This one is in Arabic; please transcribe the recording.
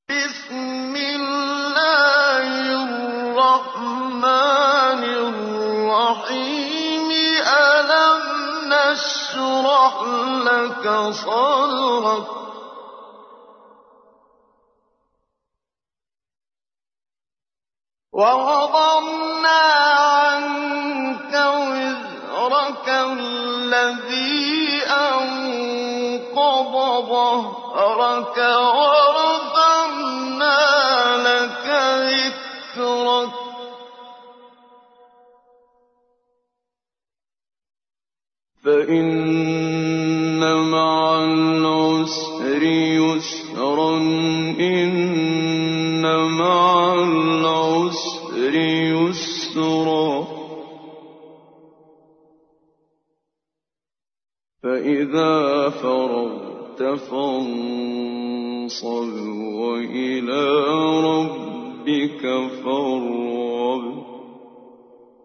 بسم الله الرحمن الرحيم ألم نشرح لك صدرك ووضعنا عنك وزرك الذي أنقض ظهرك ورفعنا لك ذكرك فإن مع العسر يسرا إن مع العسر يسرا فإذا فرغت فانصب وإلى ربك فارغب